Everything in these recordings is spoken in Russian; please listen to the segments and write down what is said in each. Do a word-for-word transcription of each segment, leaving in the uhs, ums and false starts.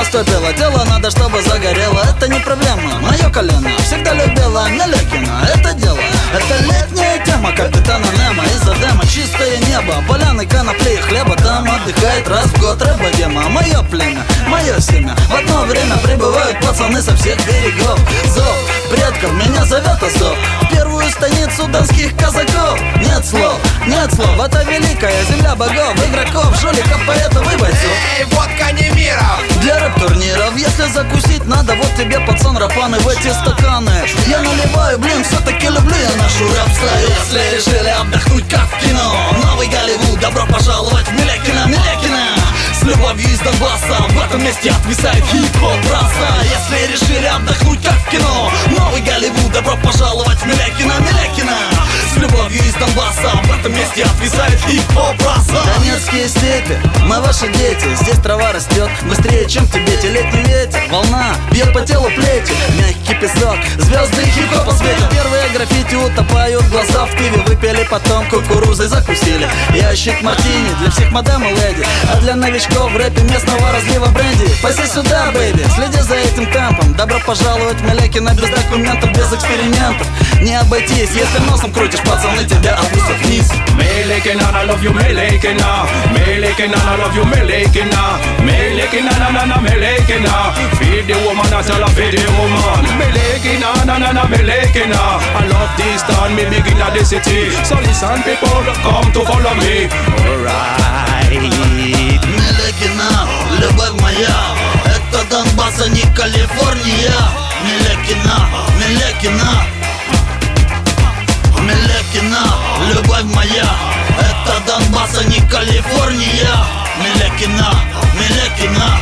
наступило, дело надо, чтобы загорело. Это не проблема, мое колено всегда любила Мелякина. Это дело, это летняя тема капитана Немо. Из-за дема чистое небо, поляны, конопли и хлеба. Там отдыхает раз в год рыба-дема. Мое племя, мое семя, в одно время прибывают пацаны со всех берегов. Зов предков меня зовет Азов, в первую станицу донских казаков. Нет слов, нет слов, это великая земля богов, игроков, жуликов, поэтов и бойцов. Эй, водка не мира! Для рэп-турниров, если закусить надо, вот тебе, пацан, рапаны в эти стаканы. Я наливаю, блин, все-таки люблю я нашу рэп-стаю. Если решили отдохнуть, как в кино, новый Голливуд, добро пожаловать в Мелякина, Мелякина. С любовью из Донбасса, в этом месте отвисает хип-хоп раса. Если решили отдохнуть, как в кино, новый Голливуд, добро пожаловать в Мелякина, Мелякина. С любовью из Донбасса, в этом месте отвисает хип-хоп раса. Донецкие степи, мы ваши дети, здесь трава растет быстрее, чем в Тибете. Летний ветер, волна, бьет по телу плети, мягкий песок, звезды хип-хопа светят. Первые граффити утопают глаза в пиве, выпили, потом кукурузой закусили. Ящик мартини для всех мадам и леди, а для новичков в рэпе местного разлива бренди. Пойди сюда, бэйби, следи за этим темпом. Добро пожаловать в Мелякина, без документов, без экспериментов. Не обойтись, если носом крутишь, пацаны тебя опустят вниз. Mелякина, I love you, Mелякина. Mелякина, I love you, Mелякина. Mелякina, na na na, Mелякина. Feed the woman, I tell her feed the woman. Mелякina, na na na, Mелякina. I love this town, me begin at the city. So listen, people, come to follow me. Alright. Мелякина, любовь моя, это Донбасс, а не Калифорния. Мелякина, Мелякина. Мелякина, любовь моя, это Донбасс, а не Калифорния. Мелякина, Мелякина.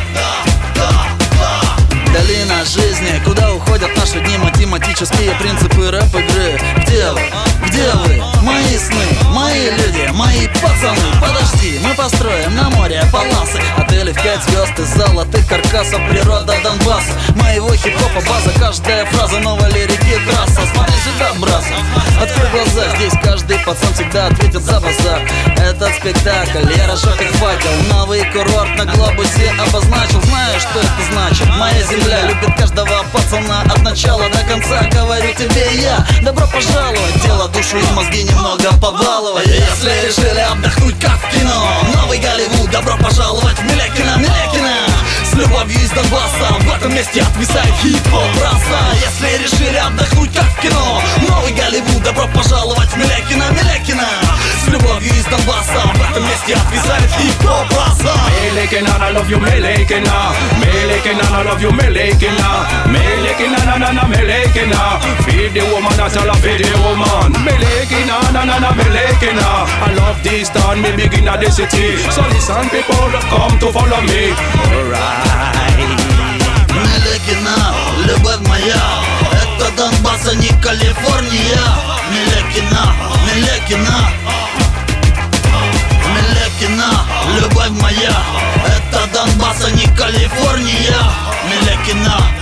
Долина жизни, куда уходят наши дни, математические принципы рэп-игры. Где вы? Где вы? Мои сны, мои люди, мои пацаны. Подожди, мы построим на море паласы, отели в пять звезд из золотых каркасов. Природа Донбасса, моего хип-хопа база. Каждая фраза новой лирики трасса. Смотри сюда, браза, открой глаза, здесь каждый пацан всегда ответит за базар. Этот спектакль, я разжег как факел, новый курорт на глобусе обозначил. Знаешь, что это значит? Моя земля любит каждого пацана от начала до конца. Говорю тебе я, добро пожаловать, тело, душу и мозги немного побаловать. Если решили отдохнуть, как в кино, новый Голливуд, добро пожаловать в Мелякина, Мелякина. С любовью из Донбасса, в этом месте отвисает хип-хоп раса. Если решили отдохнуть, как в кино, новый Голливуд, добро пожаловать в Мелякина, Мелякина. С любовью из Донбасса, в этом месте отвисает хип-хоп раса. Mелякina, I love you, Mелякина. Mелякina, I love you, Mелякина. Mелякina, na na na, Mелякина. Feed the woman, I tell her feed the woman. Mелякina, na na na, Mелякina. I love this town, me begin at the city. So listen, people, come to follow me. Alright. Мелякина, любовь моя, это Донбасс, а не Калифорния. Мелякина, Мелякина. Мелякина, любовь моя, это Донбасс, а не Калифорния. Мелякина.